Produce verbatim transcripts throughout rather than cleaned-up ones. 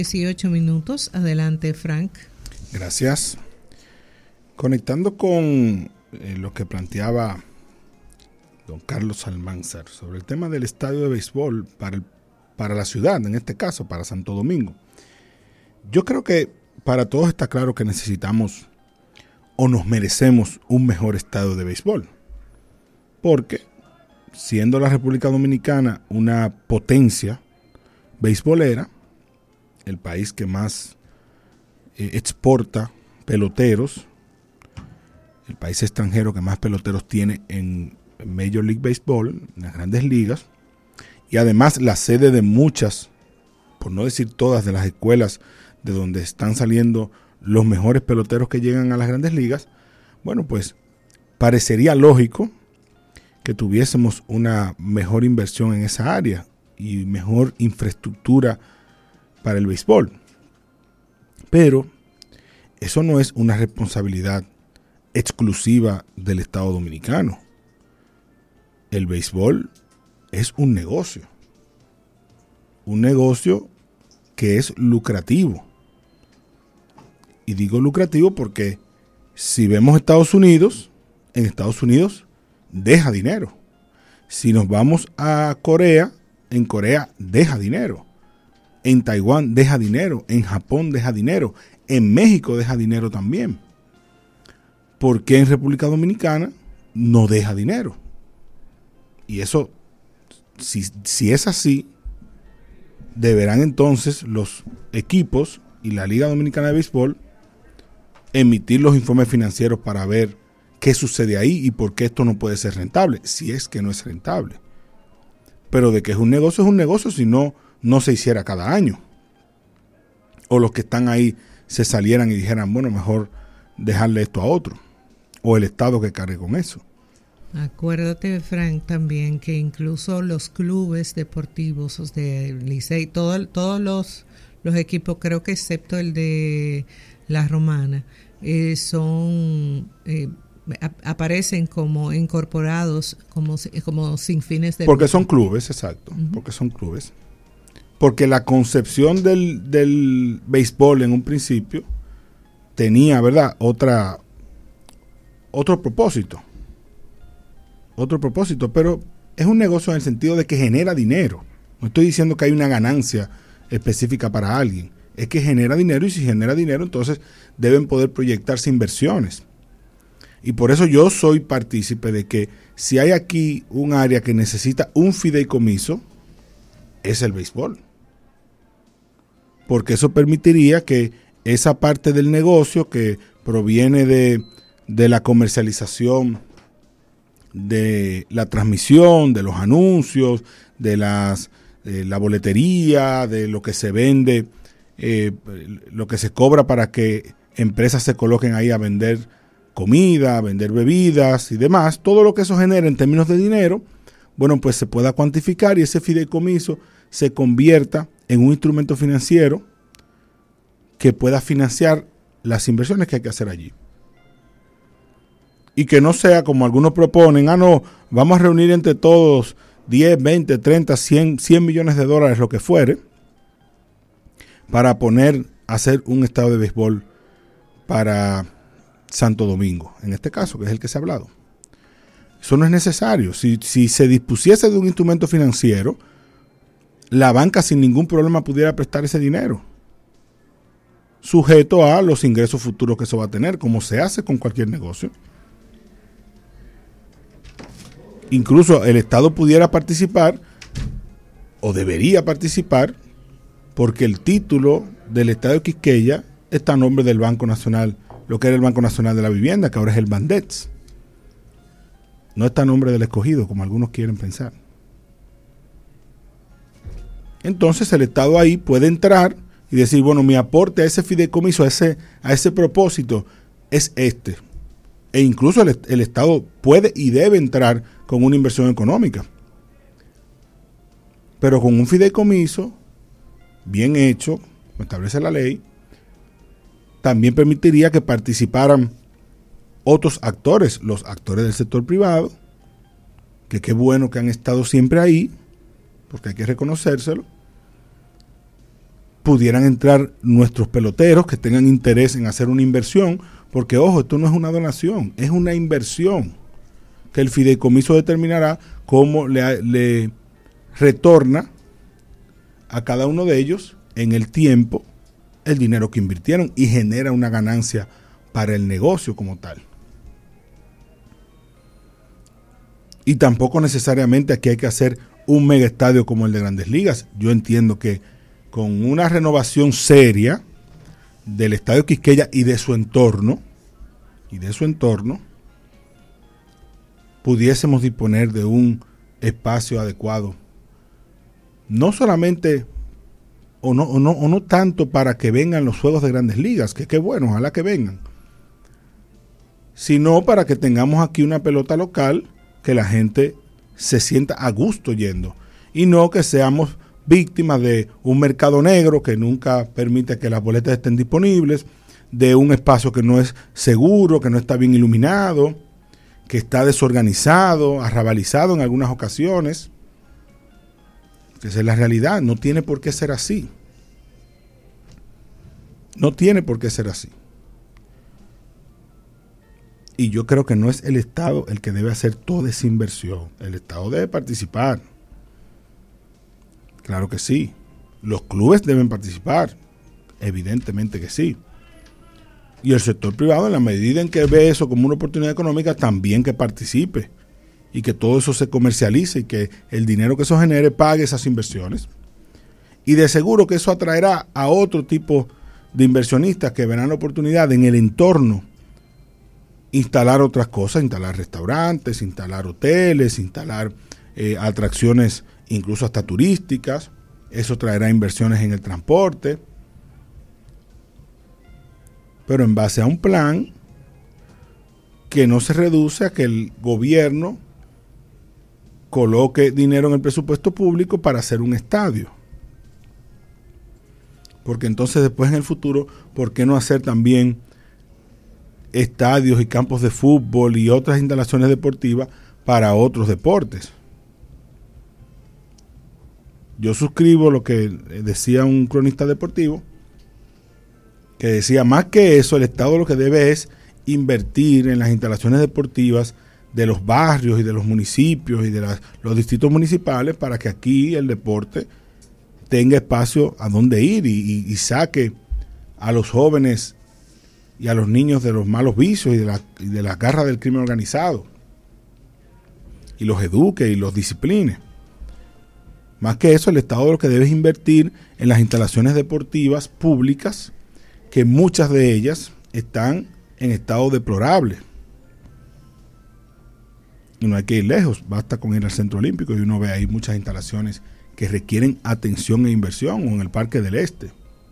dieciocho minutos. Adelante, Frank. Gracias. Conectando con eh, lo que planteaba don Carlos Almanzar sobre el tema del estadio de béisbol para, el, para la ciudad, en este caso, para Santo Domingo. Yo creo que para todos está claro que necesitamos o nos merecemos un mejor estadio de béisbol. Porque, siendo la República Dominicana una potencia beisbolera, el país que más eh, exporta peloteros, el país extranjero que más peloteros tiene en Major League Baseball, en las grandes ligas, y además la sede de muchas, por no decir todas, de las escuelas de donde están saliendo los mejores peloteros que llegan a las grandes ligas, bueno, pues parecería lógico que tuviésemos una mejor inversión en esa área y mejor infraestructura para el béisbol. Pero eso no es una responsabilidad exclusiva del Estado Dominicano. El béisbol es un negocio. Un negocio que es lucrativo. Y digo lucrativo porque si vemos Estados Unidos, en Estados Unidos deja dinero. Si nos vamos a Corea, en Corea deja dinero. En Taiwán deja dinero. En Japón deja dinero. En México deja dinero también. ¿Por qué en República Dominicana no deja dinero? Y eso, si, si es así, deberán entonces los equipos y la Liga Dominicana de Béisbol emitir los informes financieros para ver qué sucede ahí y por qué esto no puede ser rentable, si es que no es rentable. Pero de que es un negocio, es un negocio, si no, no se hiciera cada año. O los que están ahí se salieran y dijeran, bueno, mejor dejarle esto a otro. O el Estado que cargue con eso. Acuérdate, Frank, también que incluso los clubes deportivos de Licey, todo, todos los, los equipos, creo que excepto el de La Romana, eh, son eh, a, aparecen como incorporados, como, como sin fines de Porque lucro. son clubes, exacto, uh-huh. Porque son clubes. Porque la concepción del, del béisbol en un principio tenía, ¿verdad?, otra, otro propósito. Otro propósito, pero es un negocio en el sentido de que genera dinero. No estoy diciendo que hay una ganancia específica para alguien. Es que genera dinero y si genera dinero, entonces deben poder proyectarse inversiones. Y por eso yo soy partícipe de que si hay aquí un área que necesita un fideicomiso, es el béisbol. Porque eso permitiría que esa parte del negocio que proviene de, de la comercialización, de la transmisión, de los anuncios, de las de la boletería, de lo que se vende, eh, lo que se cobra para que empresas se coloquen ahí a vender comida, a vender bebidas y demás, todo lo que eso genera en términos de dinero, bueno, pues se pueda cuantificar y ese fideicomiso se convierta en un instrumento financiero que pueda financiar las inversiones que hay que hacer allí. Y que no sea como algunos proponen, ah, no, vamos a reunir entre todos diez, veinte, treinta, cien, cien millones de dólares, lo que fuere, para poner a hacer un estadio de béisbol para Santo Domingo, en este caso, que es el que se ha hablado. Eso no es necesario. Si, si se dispusiese de un instrumento financiero, la banca sin ningún problema pudiera prestar ese dinero, sujeto a los ingresos futuros que eso va a tener, como se hace con cualquier negocio. Incluso el Estado pudiera participar o debería participar porque el título del Estadio Quisqueya está a nombre del Banco Nacional, lo que era el Banco Nacional de la Vivienda, que ahora es el Bandex. No está a nombre del Escogido, como algunos quieren pensar. Entonces el Estado ahí puede entrar y decir, bueno, mi aporte a ese fideicomiso, a ese, a ese propósito es este. E incluso el, el Estado puede y debe entrar con una inversión económica. Pero con un fideicomiso bien hecho, como establece la ley, también permitiría que participaran otros actores, los actores del sector privado, que qué bueno que han estado siempre ahí, porque hay que reconocérselo, pudieran entrar nuestros peloteros que tengan interés en hacer una inversión, porque ojo, esto no es una donación, es una inversión que el fideicomiso determinará cómo le, le retorna a cada uno de ellos en el tiempo el dinero que invirtieron y genera una ganancia para el negocio como tal. Y tampoco necesariamente aquí hay que hacer un mega estadio como el de Grandes Ligas. Yo entiendo que con una renovación seria del Estadio Quisqueya y de su entorno, y de su entorno, pudiésemos disponer de un espacio adecuado, no solamente o no, o no, o no tanto para que vengan los juegos de Grandes Ligas, que qué bueno, ojalá que vengan, sino para que tengamos aquí una pelota local que la gente se sienta a gusto yendo y no que seamos víctimas de un mercado negro que nunca permite que las boletas estén disponibles, de un espacio que no es seguro, que no está bien iluminado, que está desorganizado, arrabalizado en algunas ocasiones. Esa es la realidad, no tiene por qué ser así. No tiene por qué ser así. Y yo creo que no es el Estado el que debe hacer toda esa inversión. El Estado debe participar. Claro que sí. Los clubes deben participar. Evidentemente que sí. Y el sector privado, en la medida en que ve eso como una oportunidad económica, también que participe. Y que todo eso se comercialice y que el dinero que eso genere pague esas inversiones. Y de seguro que eso atraerá a otro tipo de inversionistas que verán la oportunidad en el entorno instalar otras cosas, instalar restaurantes, instalar hoteles, instalar eh, atracciones incluso hasta turísticas. Eso traerá inversiones en el transporte. Pero en base a un plan que no se reduce a que el gobierno coloque dinero en el presupuesto público para hacer un estadio. Porque entonces después en el futuro, ¿por qué no hacer también estadios y campos de fútbol y otras instalaciones deportivas para otros deportes? Yo suscribo lo que decía un cronista deportivo, que decía, más que eso, el Estado lo que debe es invertir en las instalaciones deportivas de los barrios y de los municipios y de las, los distritos municipales para que aquí el deporte tenga espacio a donde ir y, y, y saque a los jóvenes y a los niños de los malos vicios y de, la, y de las garras del crimen organizado y los eduque y los discipline. Más que eso, el Estado lo que debe es invertir en las instalaciones deportivas públicas, que muchas de ellas están en estado deplorable. Y no hay que ir lejos, basta con ir al Centro Olímpico y uno ve ahí muchas instalaciones que requieren atención e inversión, o en el Parque del Este.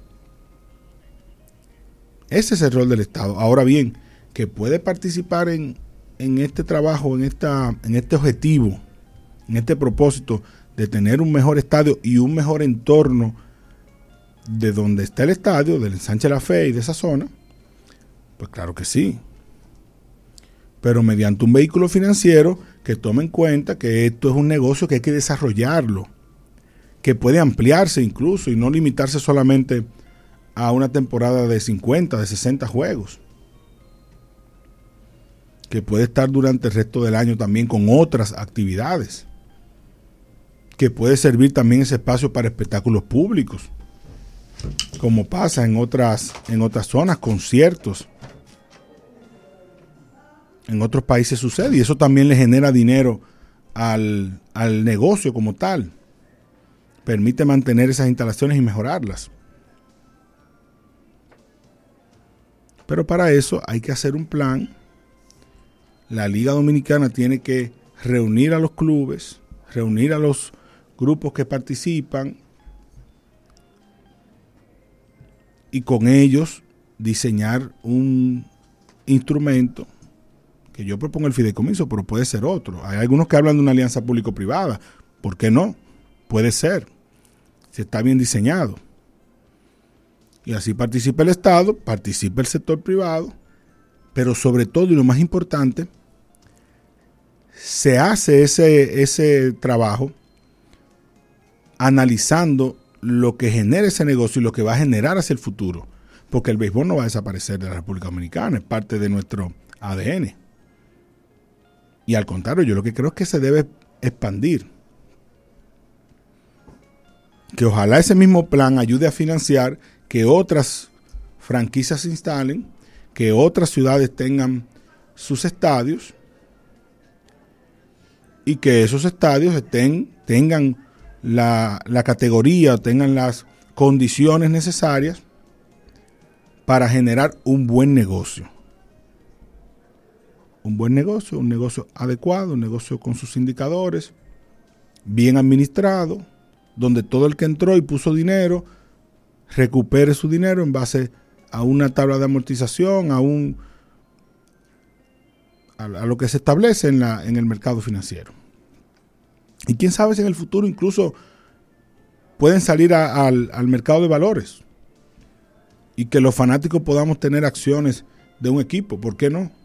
Ese es el rol del Estado. Ahora bien, que puede participar en, en este trabajo, en, esta, en este objetivo, en este propósito de tener un mejor estadio y un mejor entorno de donde está el estadio, del Ensanche La Fe y de esa zona, pues claro que sí. Pero mediante un vehículo financiero que tome en cuenta que esto es un negocio que hay que desarrollarlo, que puede ampliarse incluso y no limitarse solamente a una temporada de cincuenta, de sesenta juegos, que puede estar durante el resto del año también con otras actividades, que puede servir también ese espacio para espectáculos públicos, como pasa en otras, en otras zonas, conciertos. En otros países sucede y eso también le genera dinero al, al negocio como tal. Permite mantener esas instalaciones y mejorarlas. Pero para eso hay que hacer un plan. La Liga Dominicana tiene que reunir a los clubes, reunir a los grupos que participan y con ellos diseñar un instrumento que yo propongo, el fideicomiso, pero puede ser otro. Hay algunos que hablan de una alianza público-privada. ¿Por qué no? Puede ser, si está bien diseñado. Y así participa el Estado, participa el sector privado, pero sobre todo, y lo más importante, se hace ese, ese trabajo analizando lo que genera ese negocio y lo que va a generar hacia el futuro. Porque el béisbol no va a desaparecer de la República Dominicana, es parte de nuestro A D N. Y al contrario, yo lo que creo es que se debe expandir. Que ojalá ese mismo plan ayude a financiar que otras franquicias se instalen, que otras ciudades tengan sus estadios y que esos estadios estén, tengan la, la categoría, tengan las condiciones necesarias para generar un buen negocio. Un buen negocio, un negocio adecuado, un negocio con sus indicadores, bien administrado, donde todo el que entró y puso dinero recupere su dinero en base a una tabla de amortización, a un a, a lo que se establece en la en el mercado financiero. Y quién sabe si en el futuro incluso pueden salir a, al, al mercado de valores y que los fanáticos podamos tener acciones de un equipo. ¿Por qué no?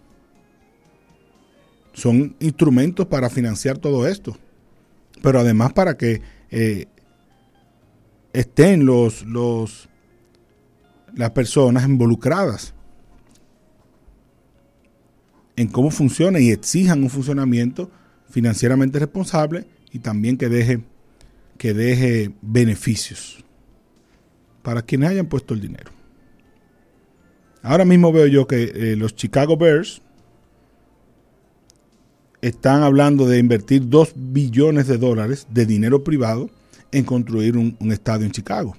Son instrumentos para financiar todo esto, pero además para que eh, estén los, los las personas involucradas en cómo funciona y exijan un funcionamiento financieramente responsable y también que deje que deje beneficios para quienes hayan puesto el dinero. Ahora mismo veo yo que eh, los Chicago Bears están hablando de invertir dos billones de dólares de dinero privado en construir un, un estadio en Chicago.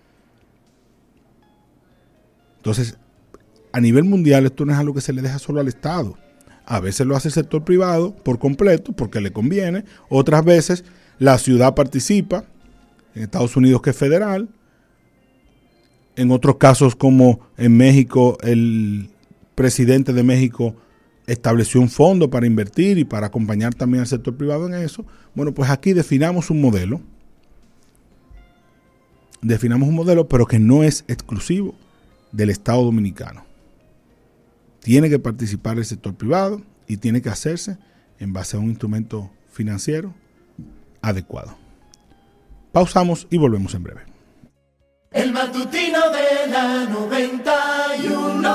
Entonces, a nivel mundial esto no es algo que se le deja solo al Estado. A veces lo hace el sector privado por completo porque le conviene. Otras veces la ciudad participa, en Estados Unidos que es federal. En otros casos como en México, el presidente de México estableció un fondo para invertir y para acompañar también al sector privado en eso. Bueno, pues aquí definamos un modelo. Definamos un modelo, pero que no es exclusivo del Estado Dominicano. Tiene que participar el sector privado y tiene que hacerse en base a un instrumento financiero adecuado. Pausamos y volvemos en breve. El matutino de la noventa y uno.